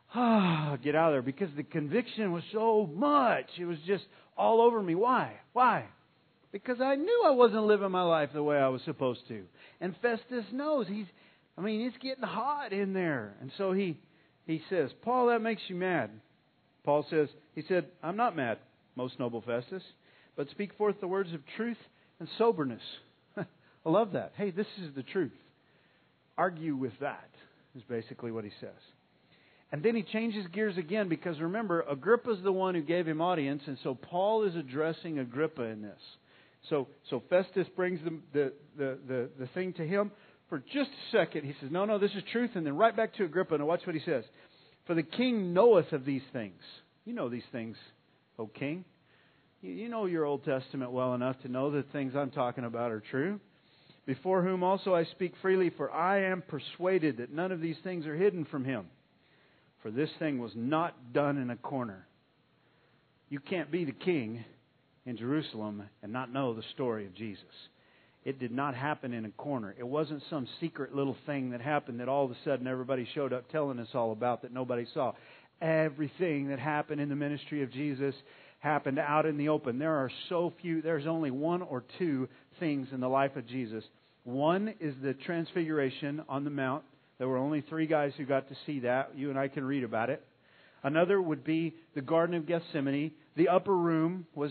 get out of there, because the conviction was so much. It was just all over me. Why? Because I knew I wasn't living my life the way I was supposed to. And Festus knows it's getting hot in there. And so he says, Paul, that makes you mad. Paul says, he said, I'm not mad, most noble Festus, but speak forth the words of truth and soberness. I love that. Hey, this is the truth. Argue with that, is basically what he says. And then he changes gears again, because remember, Agrippa's the one who gave him audience, and so Paul is addressing Agrippa in this. So Festus brings the thing to him. For just a second, he says, no, this is truth. And then right back to Agrippa. Now watch what he says. For the king knoweth of these things. You know these things, O king. You know your Old Testament well enough to know that things I'm talking about are true. Before whom also I speak freely, for I am persuaded that none of these things are hidden from him. For this thing was not done in a corner. You can't be the king in Jerusalem and not know the story of Jesus. It did not happen in a corner. It wasn't some secret little thing that happened that all of a sudden everybody showed up telling us all about that nobody saw. Everything that happened in the ministry of Jesus happened out in the open. There's only one or two things in the life of Jesus. One is the transfiguration on the Mount. There were only 3 guys who got to see that. You and I can read about it. Another would be the Garden of Gethsemane. The upper room was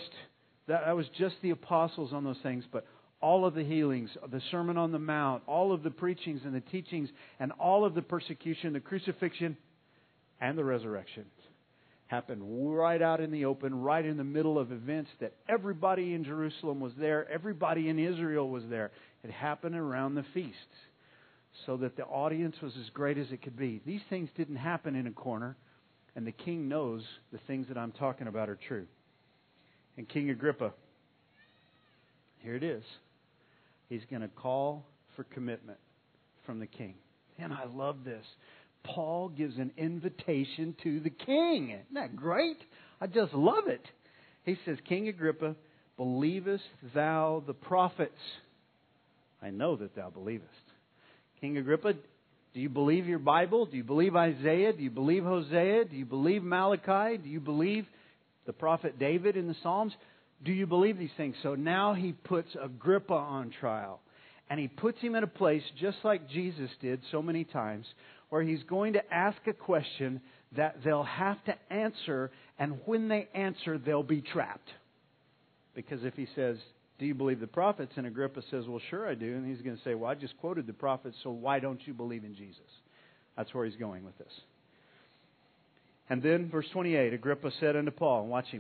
that was just the apostles on those things, but all of the healings, the Sermon on the Mount, all of the preachings and the teachings, and all of the persecution, the crucifixion, and the resurrection happened right out in the open, right in the middle of events that everybody in Jerusalem was there, everybody in Israel was there. It happened around the feast, so that the audience was as great as it could be. These things didn't happen in a corner, and the king knows the things that I'm talking about are true. And King Agrippa, here it is. He's going to call for commitment from the king. And I love this. Paul gives an invitation to the king. Isn't that great? I just love it. He says, King Agrippa, believest thou the prophets? I know that thou believest. King Agrippa, do you believe your Bible? Do you believe Isaiah? Do you believe Hosea? Do you believe Malachi? Do you believe the prophet David in the Psalms? Do you believe these things? So now he puts Agrippa on trial. And he puts him in a place just like Jesus did so many times, where he's going to ask a question that they'll have to answer, and when they answer, they'll be trapped. Because if he says, do you believe the prophets? And Agrippa says, well, sure I do. And he's going to say, well, I just quoted the prophets, so why don't you believe in Jesus? That's where he's going with this. And then, verse 28, Agrippa said unto Paul, and watch him,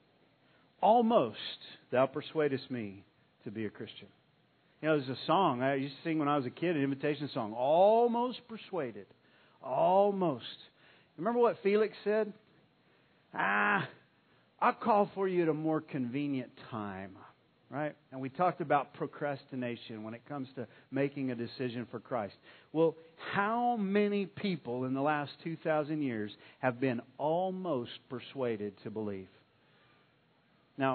almost thou persuadest me to be a Christian. There's a song I used to sing when I was a kid, an invitation song, almost persuaded. Almost. Remember what Felix said? I'll call for you at a more convenient time. Right? And we talked about procrastination when it comes to making a decision for Christ. Well, how many people in the last 2,000 years have been almost persuaded to believe? Now,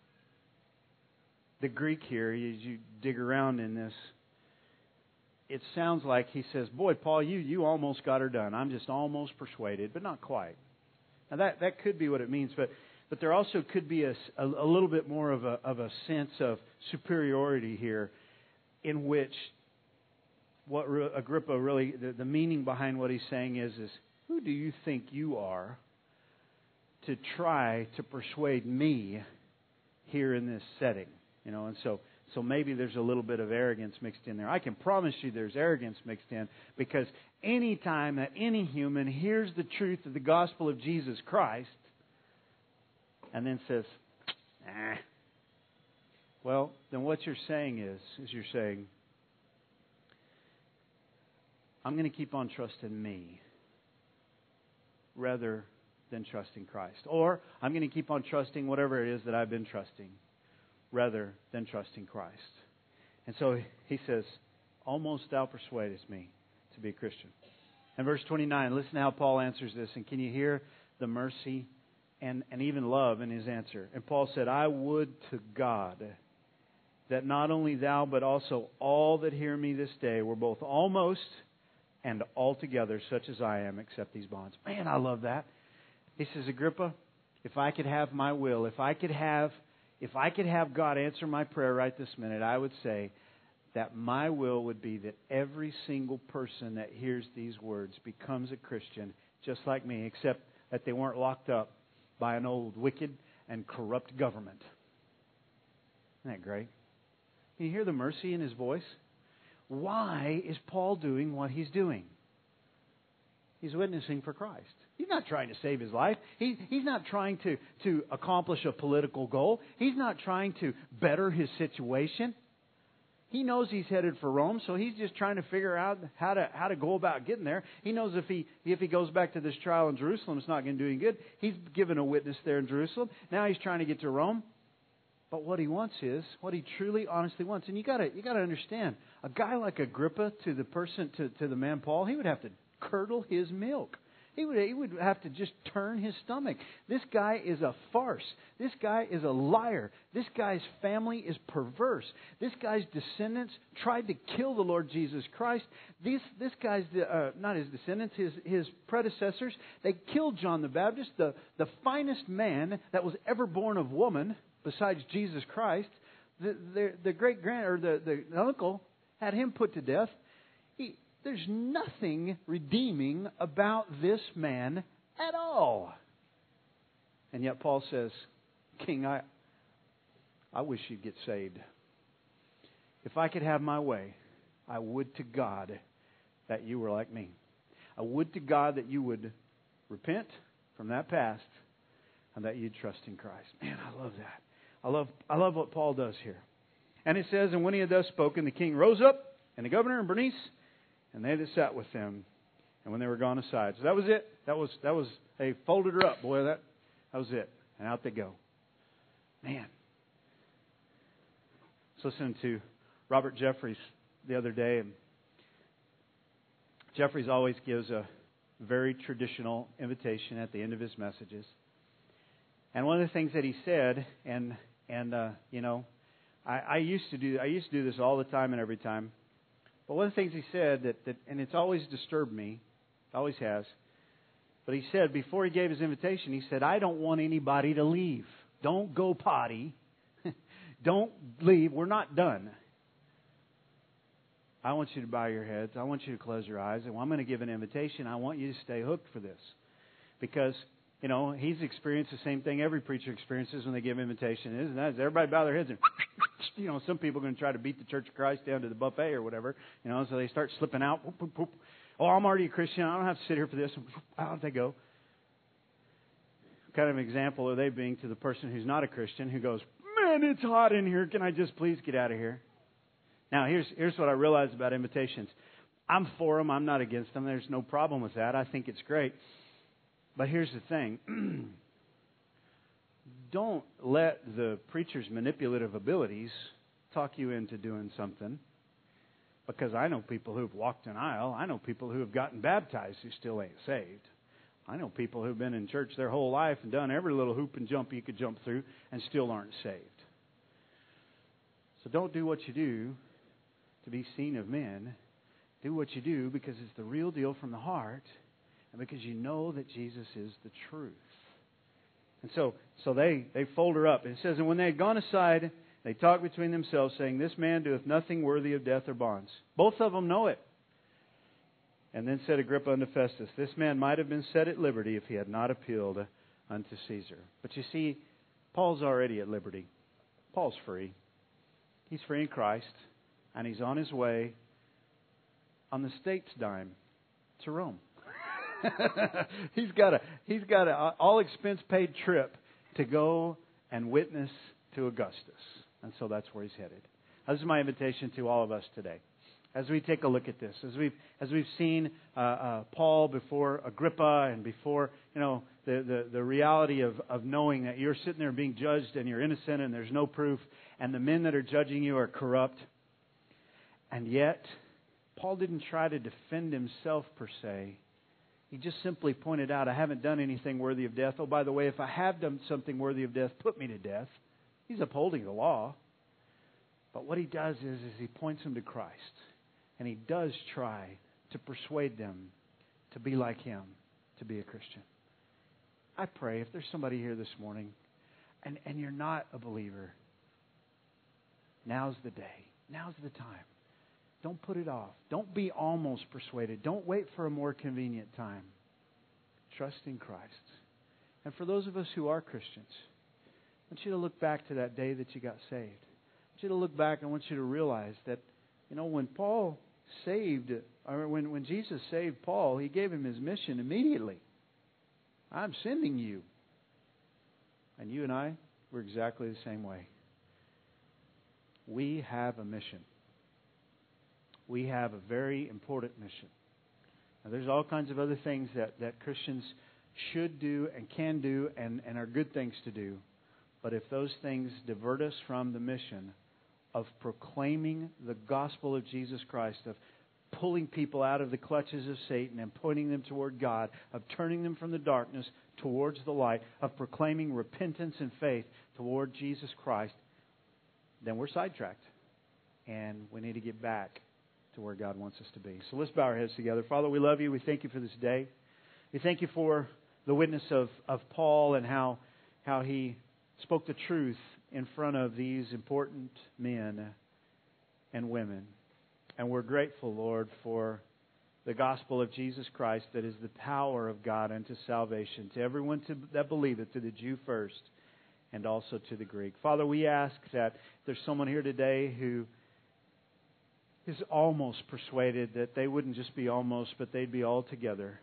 the Greek here, as you dig around in this, it sounds like he says, boy, Paul, you almost got her done. I'm just almost persuaded, but not quite. Now, that could be what it means, but there also could be a little bit more of a sense of superiority here, in which what Agrippa really, the meaning behind what he's saying is who do you think you are to try to persuade me here in this setting? And so So maybe there's a little bit of arrogance mixed in there. I can promise you there's arrogance mixed in, because any time that any human hears the truth of the gospel of Jesus Christ and then says, well, then what you're saying is you're saying, I'm going to keep on trusting me rather than trusting Christ. Or I'm going to keep on trusting whatever it is that I've been trusting rather than trusting Christ. And so he says, almost thou persuadest me to be a Christian. And verse 29, listen to how Paul answers this. And can you hear the mercy and even love in his answer? And Paul said, I would to God that not only thou, but also all that hear me this day were both almost and altogether such as I am, except these bonds. Man, I love that. He says, Agrippa, if I could have my will, if I could have God answer my prayer right this minute, I would say that my will would be that every single person that hears these words becomes a Christian just like me, except that they weren't locked up by an old wicked and corrupt government. Isn't that great? Can you hear the mercy in his voice? Why is Paul doing what he's doing? He's witnessing for Christ. He's not trying to save his life. He's not trying to accomplish a political goal. He's not trying to better his situation. He knows he's headed for Rome, so he's just trying to figure out how to go about getting there. He knows if he goes back to this trial in Jerusalem, it's not going to do any good. He's given a witness there in Jerusalem. Now he's trying to get to Rome. But what he wants is what he truly, honestly wants. And you got to understand, a guy like Agrippa to the man Paul, he would have to curdle his milk. He would have to just turn his stomach. This guy is a farce. This guy is a liar. This guy's family is perverse. This guy's descendants tried to kill the Lord Jesus Christ. This guy's, not his descendants, his predecessors, they killed John the Baptist, the finest man that was ever born of woman, besides Jesus Christ. The great-grand, or the uncle, had him put to death. There's nothing redeeming about this man at all. And yet Paul says, King, I wish you'd get saved. If I could have my way, I would to God that you were like me. I would to God that you would repent from that past and that you'd trust in Christ. Man, I love that. I love what Paul does here. And it says, and when he had thus spoken, the king rose up, and the governor and Bernice, and they that sat with them, and when they were gone aside. So that was it. That was they folded her up, boy. That was it. And out they go. Man. I was listening to Robert Jeffries the other day, and Jeffries always gives a very traditional invitation at the end of his messages. And one of the things that he said, and you know, I used to do this all the time and every time. But one of the things he said that and it's always disturbed me, always has. But he said before he gave his invitation, he said, I don't want anybody to leave. Don't go potty. Don't leave. We're not done. I want you to bow your heads. I want you to close your eyes. And I'm going to give an invitation. I want you to stay hooked for this. Because, you know, he's experienced the same thing every preacher experiences when they give invitation. Isn't that? Everybody bow their heads and, you know, some people are going to try to beat the Church of Christ down to the buffet or whatever. You know, so they start slipping out. Whoop, whoop, whoop. Oh, I'm already a Christian. I don't have to sit here for this. Out they go. What kind of an example are they being to the person who's not a Christian who goes, man, it's hot in here. Can I just please get out of here? Now, here's what I realize about invitations. I'm for them. I'm not against them. There's no problem with that. I think it's great. But here's the thing. Don't let the preacher's manipulative abilities talk you into doing something. Because I know people who've walked an aisle. I know people who have gotten baptized who still ain't saved. I know people who've been in church their whole life and done every little hoop and jump you could jump through and still aren't saved. So don't do what you do to be seen of men. Do what you do because it's the real deal from the heart and because you know that Jesus is the truth. And so they fold her up. And it says, and when they had gone aside, they talked between themselves, saying, this man doeth nothing worthy of death or bonds. Both of them know it. And then said Agrippa unto Festus, this man might have been set at liberty if he had not appealed unto Caesar. But you see, Paul's already at liberty. Paul's free. He's free in Christ, and he's on his way on the state's dime to Rome. He's got a all expense paid trip to go and witness to Augustus, and so that's where he's headed. This is my invitation to all of us today, as we take a look at this, as we've seen Paul before Agrippa, and before the reality of knowing that you're sitting there being judged and you're innocent and there's no proof, and the men that are judging you are corrupt, and yet Paul didn't try to defend himself per se. He just simply pointed out, I haven't done anything worthy of death. Oh, by the way, if I have done something worthy of death, put me to death. He's upholding the law. But what he does is he points them to Christ. And he does try to persuade them to be like him, to be a Christian. I pray if there's somebody here this morning and you're not a believer, now's the day. Now's the time. Don't put it off. Don't be almost persuaded. Don't wait for a more convenient time. Trust in Christ. And for those of us who are Christians, I want you to look back to that day that you got saved. I want you to look back and I want you to realize that, when Paul when Jesus saved Paul, he gave him his mission immediately. I'm sending you. And you and I, we're exactly the same way. We have a mission. We have a very important mission. Now, there's all kinds of other things that Christians should do and can do and are good things to do. But if those things divert us from the mission of proclaiming the gospel of Jesus Christ, of pulling people out of the clutches of Satan and pointing them toward God, of turning them from the darkness towards the light, of proclaiming repentance and faith toward Jesus Christ, then we're sidetracked. And we need to get back to where God wants us to be. So let's bow our heads together. Father, we love you. We thank you for this day. We thank you for the witness of Paul and how he spoke the truth in front of these important men and women. And we're grateful, Lord, for the gospel of Jesus Christ that is the power of God unto salvation to everyone that believeth, to the Jew first and also to the Greek. Father, we ask that if there's someone here today who is almost persuaded, that they wouldn't just be almost, but they'd be all together.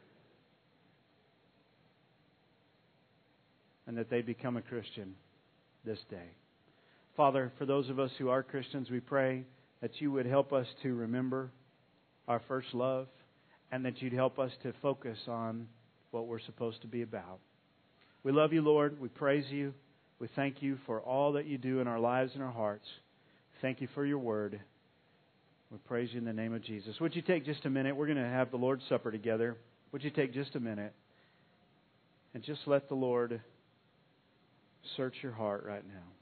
And that they'd become a Christian this day. Father, for those of us who are Christians, we pray that you would help us to remember our first love, and that you'd help us to focus on what we're supposed to be about. We love you, Lord. We praise you. We thank you for all that you do in our lives and our hearts. Thank you for your word. We praise you in the name of Jesus. Would you take just a minute? We're going to have the Lord's Supper together. Would you take just a minute and just let the Lord search your heart right now?